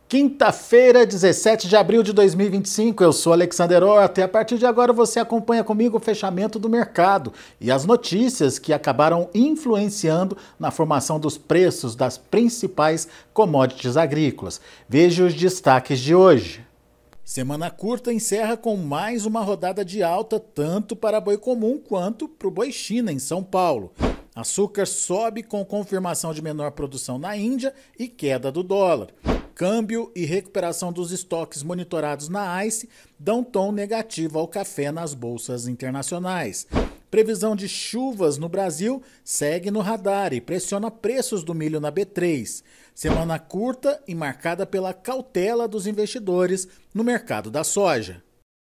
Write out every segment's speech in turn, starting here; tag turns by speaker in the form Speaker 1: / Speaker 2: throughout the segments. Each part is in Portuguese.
Speaker 1: Quinta-feira, 17 de abril de 2025, eu sou Alexander Horta e a partir de agora você acompanha comigo o fechamento do mercado e as notícias que acabaram influenciando na formação dos preços das principais commodities agrícolas. Veja os destaques de hoje. Semana curta encerra com mais uma rodada de alta tanto para boi comum quanto para o boi China em São Paulo. Açúcar sobe com confirmação de menor produção na Índia e queda do dólar. Câmbio e recuperação dos estoques monitorados na ICE dão tom negativo ao café nas bolsas internacionais. Previsão de chuvas no Brasil segue no radar e pressiona preços do milho na B3. Semana curta e marcada pela cautela dos investidores no mercado da soja.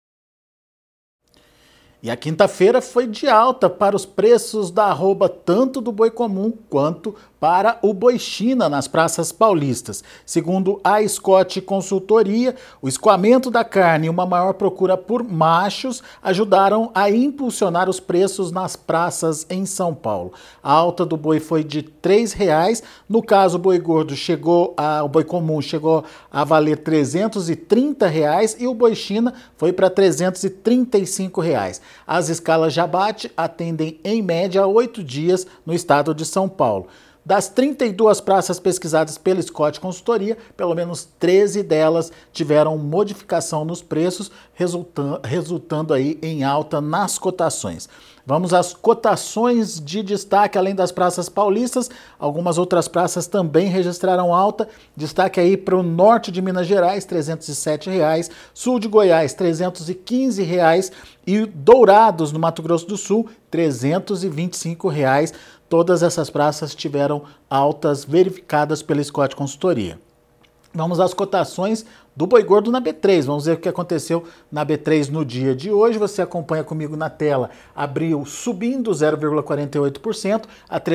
Speaker 1: E a quinta-feira foi de alta para os preços da arroba tanto do boi comum quanto para o boi China nas praças paulistas. Segundo a Scott Consultoria, o escoamento da carne e uma maior procura por machos ajudaram a impulsionar os preços nas praças em São Paulo. A alta do boi foi de R$ 3,00, no caso o boi gordo o boi comum chegou a valer R$ 330,00 e o boi China foi para R$ 335,00. As escalas de abate atendem em média 8 dias no estado de São Paulo. Das 32 praças pesquisadas pela Scott Consultoria, pelo menos 13 delas tiveram modificação nos preços, resultando aí em alta nas cotações. Vamos às cotações de destaque, além das praças paulistas, algumas outras praças também registraram alta. Destaque aí para o norte de Minas Gerais, R$ 307,00, sul de Goiás, R$ 315,00 e Dourados, no Mato Grosso do Sul, R$ 325,00. Todas essas praças tiveram altas verificadas pela Scott Consultoria. Vamos às cotações do boi gordo na B3. Vamos ver o que aconteceu na B3 no dia de hoje. Você acompanha comigo na tela. Abril subindo 0,48% a R$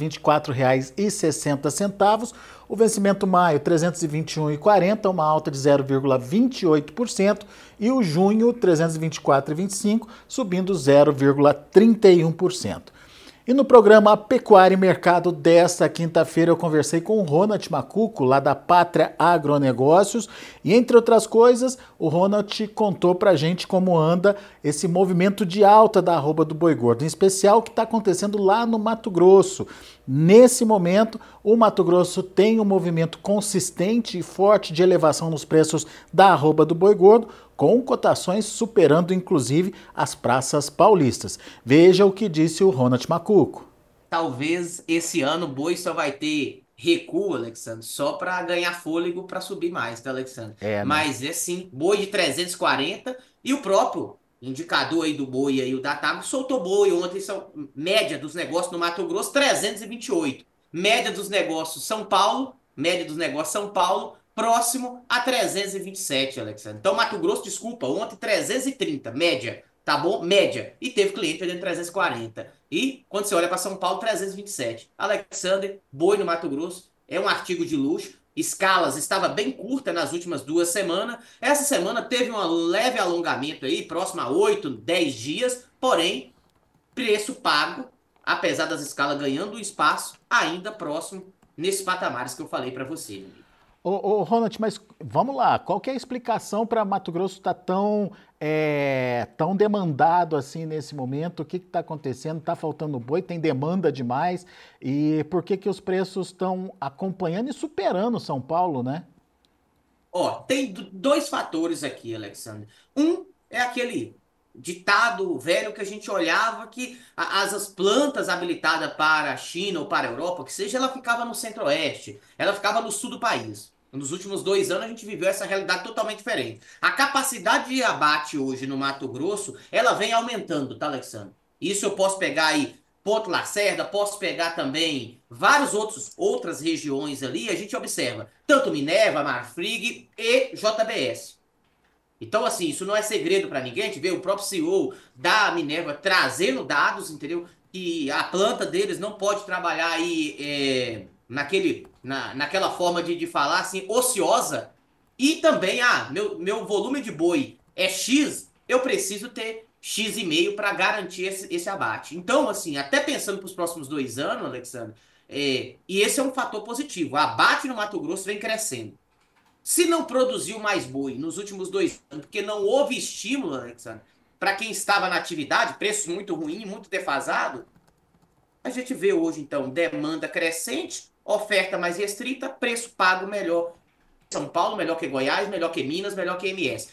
Speaker 1: 324,60. O vencimento maio, R$ 321,40, uma alta de 0,28%. E o junho, R$ 324,25, subindo 0,31%. E no programa Pecuária e Mercado desta quinta-feira eu conversei com o Ronald Macuco, lá da Pátria Agronegócios, e entre outras coisas, o Ronald contou pra gente como anda esse movimento de alta da arroba do boi gordo, em especial o que está acontecendo lá no Mato Grosso. Nesse momento, o Mato Grosso tem um movimento consistente e forte de elevação nos preços da arroba do boi gordo, com cotações superando inclusive as praças paulistas. Veja o que disse o Ronald Macuco.
Speaker 2: Talvez esse ano o boi só vai ter recuo, Alexandre, só para ganhar fôlego para subir mais, tá, Alexandre?
Speaker 1: É, né?
Speaker 2: Mas é sim, boi de 340 e o próprio indicador aí do boi aí, o Datagro, soltou boi ontem, são média dos negócios no Mato Grosso, 328. Média dos negócios São Paulo, próximo a 327, Alexandre. Então, Mato Grosso, desculpa, ontem 330, média, tá bom? Média. E teve cliente vendendo 340. E quando você olha para São Paulo, 327. Alexander, boi no Mato Grosso, é um artigo de luxo. Escalas estava bem curta nas últimas 2 semanas. Essa semana teve um leve alongamento aí, próximo a 8, 10 dias. Porém, preço pago, apesar das escalas ganhando espaço, ainda próximo nesses patamares que eu falei para você, meu amigo.
Speaker 1: Ô, Ronald, mas vamos lá, qual que é a explicação para Mato Grosso estar tão demandado assim nesse momento? O que está acontecendo? Está faltando boi? Tem demanda demais? E por que que os preços estão acompanhando e superando São Paulo, né?
Speaker 2: Ó, tem dois fatores aqui, Alexandre. Um é aquele ditado velho que a gente olhava que as plantas habilitadas para a China ou para a Europa, que seja, ela ficava no centro-oeste, ela ficava no sul do país. Nos últimos 2 anos a gente viveu essa realidade totalmente diferente. A capacidade de abate hoje no Mato Grosso, ela vem aumentando, tá, Alexandre? Isso eu posso pegar aí Ponto Lacerda, posso pegar também várias outras regiões ali, a gente observa tanto Minerva, Marfrig e JBS. Então, assim, isso não é segredo para ninguém. A gente vê o próprio CEO da Minerva trazendo dados, entendeu? Que a planta deles não pode trabalhar aí naquela forma de falar assim, ociosa. E também, meu volume de boi é X, eu preciso ter X e meio para garantir esse abate. Então, assim, até pensando para os próximos 2 anos, Alexandre, e esse é um fator positivo. O abate no Mato Grosso vem crescendo. Se não produziu mais boi nos últimos 2 anos, porque não houve estímulo, Alexandre, para quem estava na atividade, preços muito ruins, muito defasado, a gente vê hoje, então, demanda crescente, oferta mais restrita, preço pago melhor. São Paulo, melhor que Goiás, melhor que Minas, melhor que MS.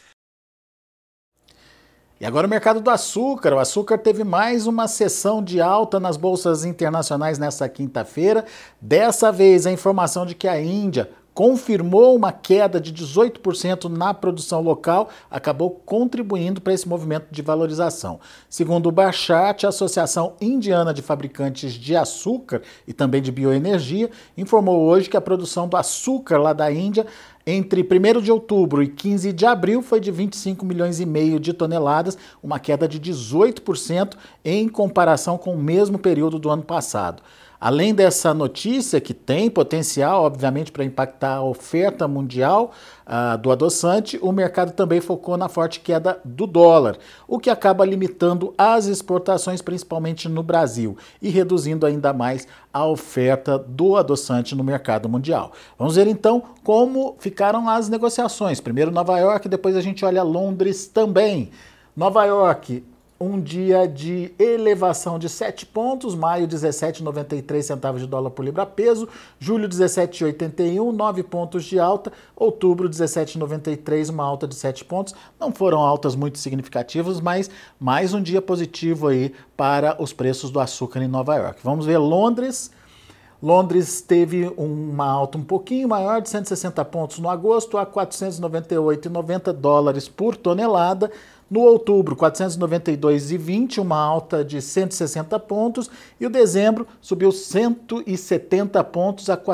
Speaker 1: E agora o mercado do açúcar. O açúcar teve mais uma sessão de alta nas bolsas internacionais nesta quinta-feira. Dessa vez, a informação de que a Índia confirmou uma queda de 18% na produção local, acabou contribuindo para esse movimento de valorização. Segundo o Bharati, a Associação Indiana de Fabricantes de Açúcar e também de Bioenergia, informou hoje que a produção do açúcar lá da Índia entre 1º de outubro e 15 de abril foi de 25 milhões e meio de toneladas, uma queda de 18% em comparação com o mesmo período do ano passado. Além dessa notícia, que tem potencial, obviamente, para impactar a oferta mundial do adoçante, o mercado também focou na forte queda do dólar, o que acaba limitando as exportações, principalmente no Brasil, e reduzindo ainda mais a oferta do adoçante no mercado mundial. Vamos ver então como ficaram as negociações. Primeiro Nova York, depois a gente olha Londres também. Nova York, um dia de elevação de 7 pontos, maio 17,93 centavos de dólar por libra peso, julho 17,81, 9 pontos de alta, outubro 17,93, uma alta de 7 pontos. Não foram altas muito significativas, mas mais um dia positivo aí para os preços do açúcar em Nova York. Vamos ver Londres. Londres teve uma alta um pouquinho maior, de 160 pontos no agosto, a 498,90 dólares por tonelada. No outubro, 492,20, uma alta de 160 pontos. E o dezembro subiu 170 pontos a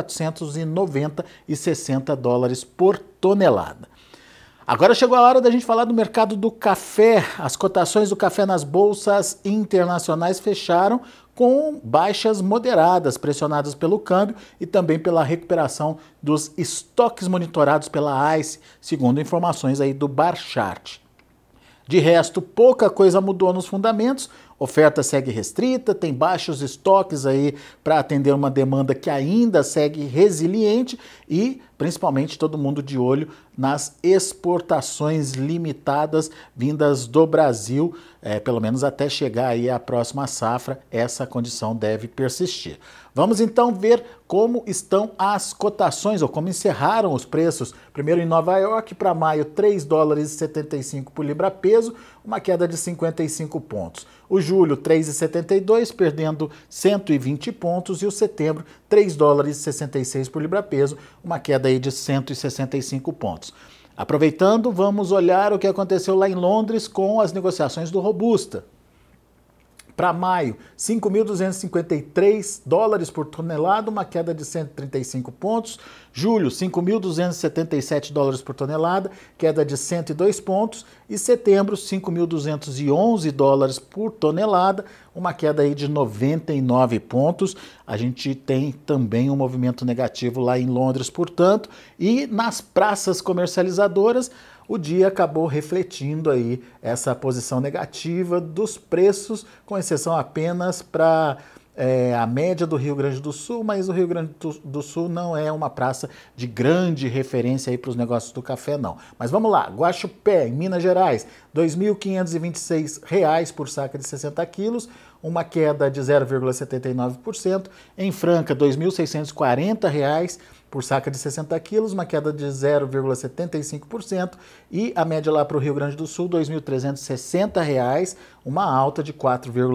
Speaker 1: 490,60 dólares por tonelada. Agora chegou a hora da gente falar do mercado do café. As cotações do café nas bolsas internacionais fecharam com baixas moderadas, pressionadas pelo câmbio e também pela recuperação dos estoques monitorados pela ICE, segundo informações aí do Bharati. De resto, pouca coisa mudou nos fundamentos, oferta segue restrita, tem baixos estoques aí para atender uma demanda que ainda segue resiliente e principalmente todo mundo de olho nas exportações limitadas vindas do Brasil, pelo menos até chegar aí a próxima safra, essa condição deve persistir. Vamos então ver como estão as cotações, ou como encerraram os preços. Primeiro em Nova York, para maio, 3 dólares e 75 por libra peso, uma queda de 55 pontos. O julho, 3,72, perdendo 120 pontos. E o setembro, 3 dólares e 66 por libra peso, uma queda aí de 165 pontos. Aproveitando, vamos olhar o que aconteceu lá em Londres com as negociações do Robusta. Para maio, 5.253 dólares por tonelada, uma queda de 135 pontos. Julho, 5.277 dólares por tonelada, queda de 102 pontos. E setembro, 5.211 dólares por tonelada, uma queda aí de 99 pontos. A gente tem também um movimento negativo lá em Londres, portanto. E nas praças comercializadoras, o dia acabou refletindo aí essa posição negativa dos preços, com exceção apenas para a média do Rio Grande do Sul, mas o Rio Grande do Sul não é uma praça de grande referência aí para os negócios do café, não. Mas vamos lá, Guaxupé, em Minas Gerais, R$ 2.526 por saca de 60 quilos, uma queda de 0,79%. Em Franca, R$ 2.640 por saca de 60 quilos, uma queda de 0,75%. E a média lá para o Rio Grande do Sul, R$ 2.360, uma alta de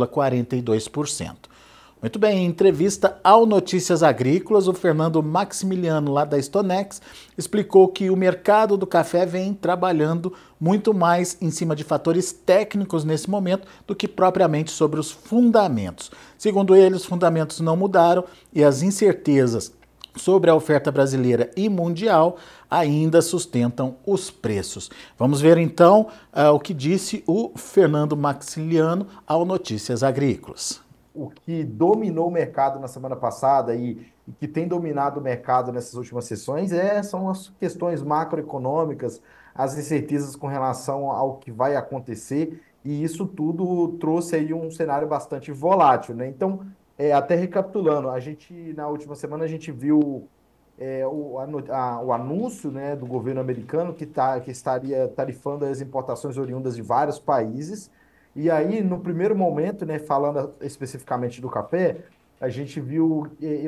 Speaker 1: 4,42%. Muito bem, em entrevista ao Notícias Agrícolas, o Fernando Maximiliano, lá da Stonex, explicou que o mercado do café vem trabalhando muito mais em cima de fatores técnicos nesse momento do que propriamente sobre os fundamentos. Segundo ele, os fundamentos não mudaram e as incertezas sobre a oferta brasileira e mundial ainda sustentam os preços. Vamos ver então o que disse o Fernando Maximiliano ao Notícias Agrícolas.
Speaker 3: O que dominou o mercado na semana passada e que tem dominado o mercado nessas últimas sessões são as questões macroeconômicas, as incertezas com relação ao que vai acontecer, e isso tudo trouxe aí um cenário bastante volátil, né? Então, até recapitulando, na última semana a gente viu o anúncio, né, do governo americano que estaria tarifando as importações oriundas de vários países. E aí, no primeiro momento, né, falando especificamente do café, a gente viu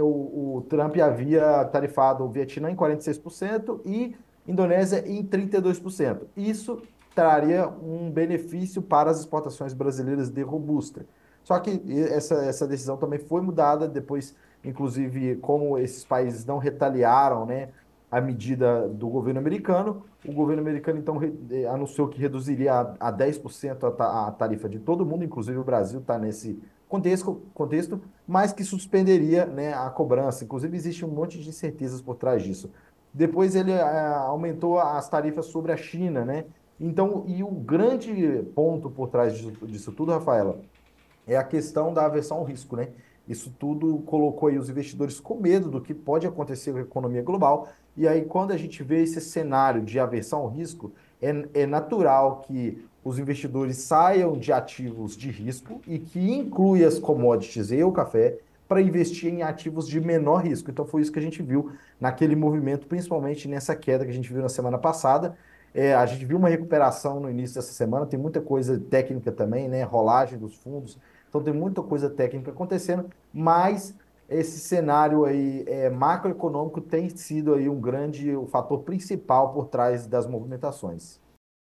Speaker 3: o Trump havia tarifado o Vietnã em 46% e Indonésia em 32%. Isso traria um benefício para as exportações brasileiras de robusta. Só que essa decisão também foi mudada depois, inclusive, como esses países não retaliaram, né, a medida do governo americano, o governo americano então anunciou que reduziria a 10% a tarifa de todo mundo, inclusive o Brasil está nesse contexto, mas que suspenderia, né, a cobrança. Inclusive, existe um monte de incertezas por trás disso. Depois ele aumentou as tarifas sobre a China, né? Então, e o grande ponto por trás disso tudo, Rafaela, é a questão da aversão ao risco, né? Isso tudo colocou aí os investidores com medo do que pode acontecer com a economia global. E aí, quando a gente vê esse cenário de aversão ao risco, é natural que os investidores saiam de ativos de risco e que inclui as commodities e o café para investir em ativos de menor risco. Então, foi isso que a gente viu naquele movimento, principalmente nessa queda que a gente viu na semana passada. A gente viu uma recuperação no início dessa semana, tem muita coisa técnica também, né? Rolagem dos fundos. Então tem muita coisa técnica acontecendo, mas esse cenário aí macroeconômico tem sido aí o fator principal por trás das movimentações.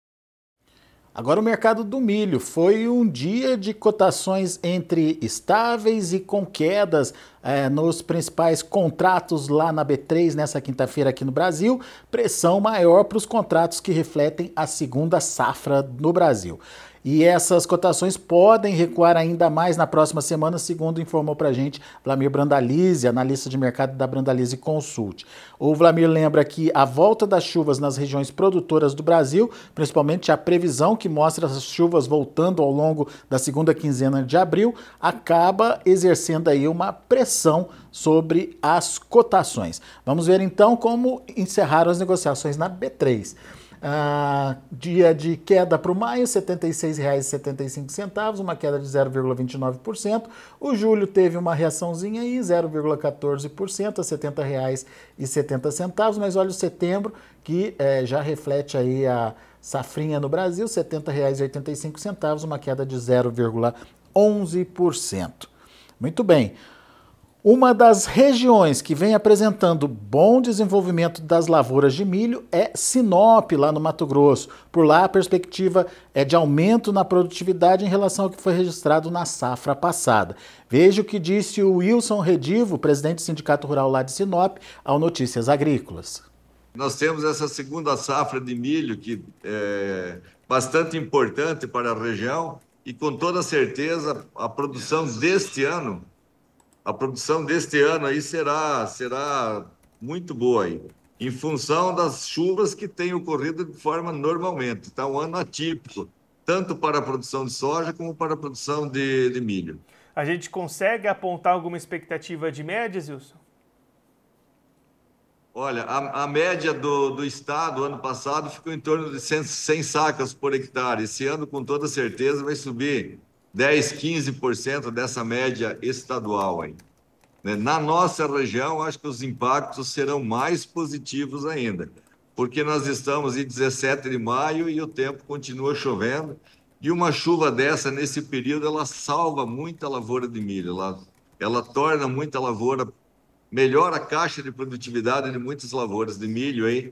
Speaker 1: Agora o mercado do milho foi um dia de cotações entre estáveis e com quedas nos principais contratos lá na B3 nessa quinta-feira aqui no Brasil, pressão maior para os contratos que refletem a segunda safra no Brasil. E essas cotações podem recuar ainda mais na próxima semana, segundo informou para a gente Vlamir Brandalize, analista de mercado da Brandalize Consult. O Vlamir lembra que a volta das chuvas nas regiões produtoras do Brasil, principalmente a previsão que mostra as chuvas voltando ao longo da segunda quinzena de abril, acaba exercendo aí uma pressão sobre as cotações. Vamos ver então como encerraram as negociações na B3. Dia de queda para o maio, R$ 76,75, uma queda de 0,29%. O julho teve uma reaçãozinha aí, 0,14%, a R$ 70,70. Mas olha o setembro, que já reflete aí a safrinha no Brasil, R$ 70,85, uma queda de 0,11%. Muito bem. Uma das regiões que vem apresentando bom desenvolvimento das lavouras de milho é Sinop, lá no Mato Grosso. Por lá, a perspectiva é de aumento na produtividade em relação ao que foi registrado na safra passada. Veja o que disse o Wilson Redivo, presidente do Sindicato Rural lá de Sinop, ao Notícias Agrícolas.
Speaker 4: Nós temos essa segunda safra de milho, que é bastante importante para a região, e com toda certeza a produção deste ano aí será muito boa aí, em função das chuvas que têm ocorrido de forma normalmente. Está um ano atípico, tanto para a produção de soja como para a produção de milho.
Speaker 5: A gente consegue apontar alguma expectativa de médias, Wilson?
Speaker 4: Olha, a média do estado, ano passado, ficou em torno de 100 sacas por hectare. Esse ano, com toda certeza, vai subir 10, 15% dessa média estadual aí. Na nossa região, acho que os impactos serão mais positivos ainda, porque nós estamos em 17 de maio e o tempo continua chovendo, e uma chuva dessa, nesse período, ela salva muita lavoura de milho, ela torna muita lavoura, melhora a caixa de produtividade de muitas lavouras de milho aí.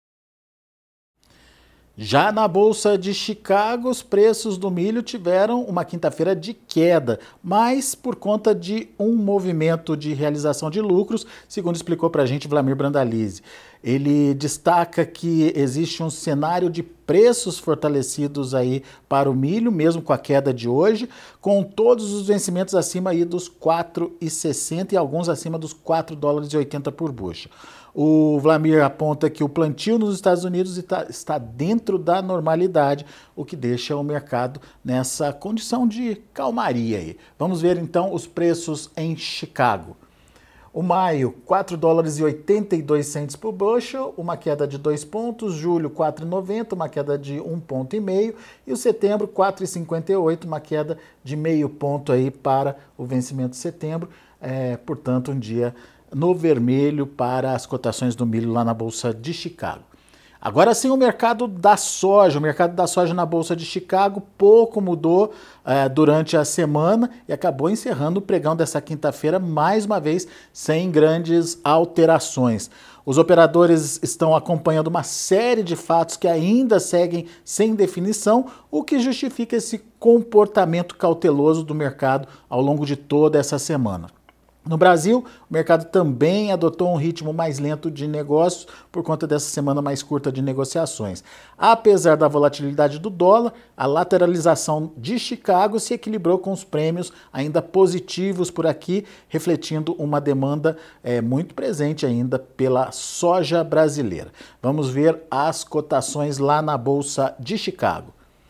Speaker 1: Já na Bolsa de Chicago, os preços do milho tiveram uma quinta-feira de queda, mas por conta de um movimento de realização de lucros, segundo explicou para a gente Vlamir Brandalize. Ele destaca que existe um cenário de preços fortalecidos aí para o milho, mesmo com a queda de hoje, com todos os vencimentos acima aí dos 4,60 e alguns acima dos $4,80 por bushel. O Vlamir aponta que o plantio nos Estados Unidos está dentro da normalidade, o que deixa o mercado nessa condição de calmaria aí. Vamos ver então os preços em Chicago. O maio, $4,82 por bushel, uma queda de 2 pontos. Julho, $4,90, uma queda de 1,5 ponto. E o setembro, $4,58, uma queda de 0,5 ponto aí para o vencimento de setembro. Portanto, um dia no vermelho para as cotações do milho lá na Bolsa de Chicago. Agora sim, o mercado da soja. O mercado da soja na Bolsa de Chicago pouco mudou durante a semana e acabou encerrando o pregão dessa quinta-feira, mais uma vez, sem grandes alterações. Os operadores estão acompanhando uma série de fatos que ainda seguem sem definição, o que justifica esse comportamento cauteloso do mercado ao longo de toda essa semana. No Brasil, o mercado também adotou um ritmo mais lento de negócios por conta dessa semana mais curta de negociações. Apesar da volatilidade do dólar, a lateralização de Chicago se equilibrou com os prêmios ainda positivos por aqui, refletindo uma demanda muito presente ainda pela soja brasileira. Vamos ver as cotações lá na Bolsa de Chicago.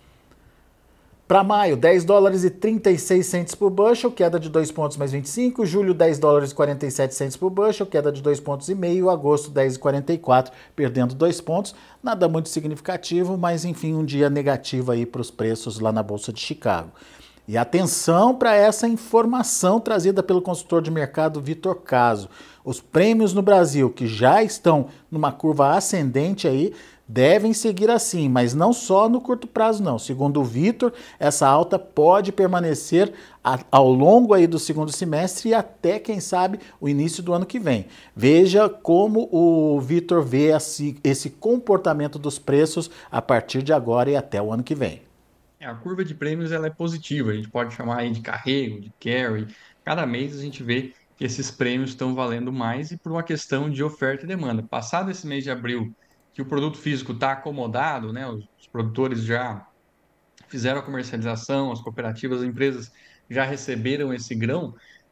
Speaker 1: Para maio, 10 dólares e 36 centes por bushel, queda de 2 pontos mais 25. Julho, 10 dólares e 47 centes por bushel, queda de 2 pontos e meio. Agosto, 10,44, perdendo 2 pontos. Nada muito significativo, mas enfim, um dia negativo aí para os preços lá na Bolsa de Chicago. E atenção para essa informação trazida pelo consultor de mercado Vitor Caso. Os prêmios no Brasil, que já estão numa curva ascendente aí, devem seguir assim, mas não só no curto prazo não. Segundo o Vitor, essa alta pode permanecer ao longo aí do segundo semestre e até, quem sabe, o início do ano que vem. Veja como o Vitor vê esse comportamento dos preços a partir de agora e até o ano que vem.
Speaker 6: A curva de prêmios ela é positiva, a gente pode chamar aí de carrego, de carry. Cada mês a gente vê que esses prêmios estão valendo mais e por uma questão de oferta e demanda. Passado esse mês de abril, que o produto físico está acomodado, né? Os produtores já fizeram a comercialização, as cooperativas, as empresas já receberam esse grão,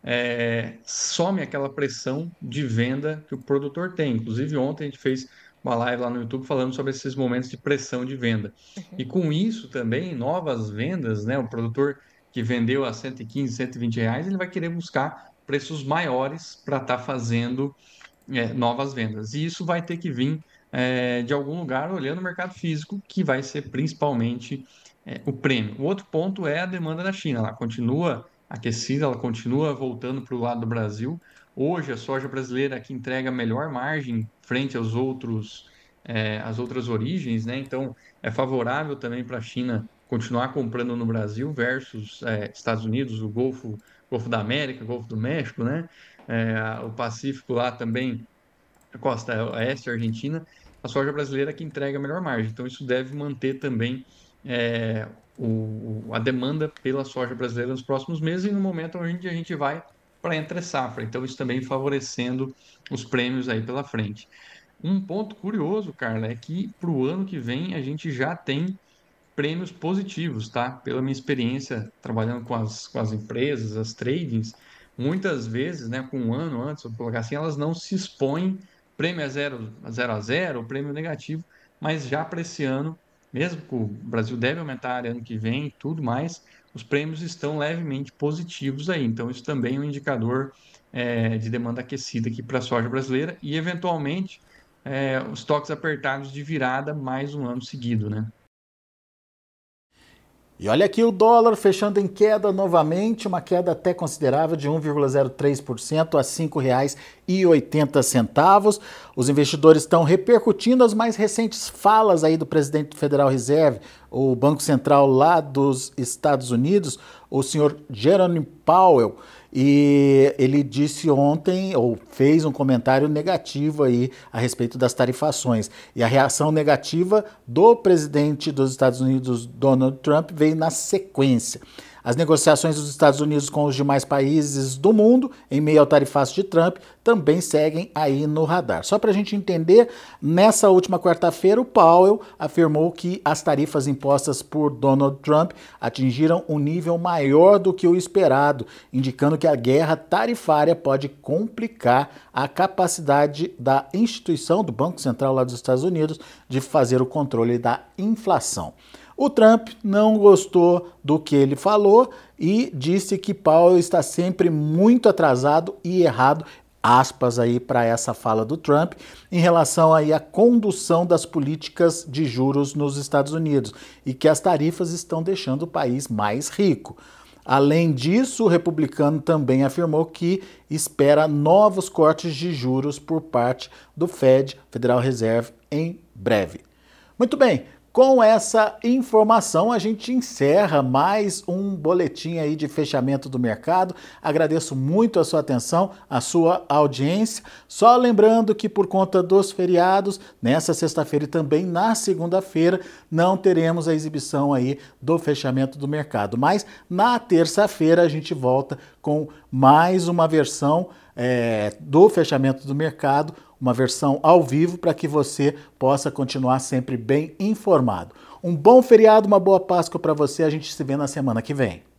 Speaker 6: some aquela pressão de venda que o produtor tem. Inclusive ontem a gente fez uma live lá no YouTube falando sobre esses momentos de pressão de venda. E com isso também, novas vendas, né? O produtor que vendeu a 115, 120 reais, ele vai querer buscar preços maiores para estar fazendo novas vendas. E isso vai ter que vir de algum lugar olhando o mercado físico, que vai ser principalmente o prêmio. O outro ponto é a demanda da China. Ela continua aquecida, ela continua voltando para o lado do Brasil. Hoje, a soja brasileira que entrega melhor margem frente aos às outras origens, né? Então, é favorável também para a China continuar comprando no Brasil versus Estados Unidos, o Golfo da América, Golfo do México, né? O Pacífico lá também, a costa oeste, Argentina, a soja brasileira que entrega a melhor margem. Então, isso deve manter também a demanda pela soja brasileira nos próximos meses e no momento onde a gente vai para entre safra. Então, isso também favorecendo os prêmios aí pela frente. Um ponto curioso, Carla, é que para o ano que vem a gente já tem prêmios positivos, tá? Pela minha experiência trabalhando com as empresas, as tradings, muitas vezes, né, com um ano antes, vou colocar assim, elas não se expõem prêmio a 0 prêmio negativo, mas já para esse ano, mesmo que o Brasil deve aumentar ano que vem e tudo mais, os prêmios estão levemente positivos aí. Então, isso também é um indicador de demanda aquecida aqui para a soja brasileira e, eventualmente, os estoques apertados de virada mais um ano seguido, né?
Speaker 1: E olha aqui o dólar fechando em queda novamente, uma queda até considerável de 1,03% a R$ 5,80. Os investidores estão repercutindo as mais recentes falas aí do presidente do Federal Reserve, o Banco Central lá dos Estados Unidos, o senhor Jerome Powell. E ele disse ontem, ou fez um comentário negativo aí a respeito das tarifações. E a reação negativa do presidente dos Estados Unidos, Donald Trump, veio na sequência. As negociações dos Estados Unidos com os demais países do mundo, em meio ao tarifaço de Trump, também seguem aí no radar. Só para a gente entender, nessa última quarta-feira, o Powell afirmou que as tarifas impostas por Donald Trump atingiram um nível maior do que o esperado, indicando que a guerra tarifária pode complicar a capacidade da instituição do Banco Central lá dos Estados Unidos de fazer o controle da inflação. O Trump não gostou do que ele falou e disse que Powell está sempre muito atrasado e errado, aspas aí para essa fala do Trump, em relação aí à condução das políticas de juros nos Estados Unidos e que as tarifas estão deixando o país mais rico. Além disso, o republicano também afirmou que espera novos cortes de juros por parte do Fed, Federal Reserve, em breve. Muito bem, com essa informação a gente encerra mais um boletim aí de fechamento do mercado. Agradeço muito a sua atenção, a sua audiência. Só lembrando que por conta dos feriados, nessa sexta-feira e também na segunda-feira, não teremos a exibição aí do fechamento do mercado. Mas na terça-feira a gente volta com mais uma versão do fechamento do mercado, uma versão ao vivo para que você possa continuar sempre bem informado. Um bom feriado, uma boa Páscoa para você, a gente se vê na semana que vem.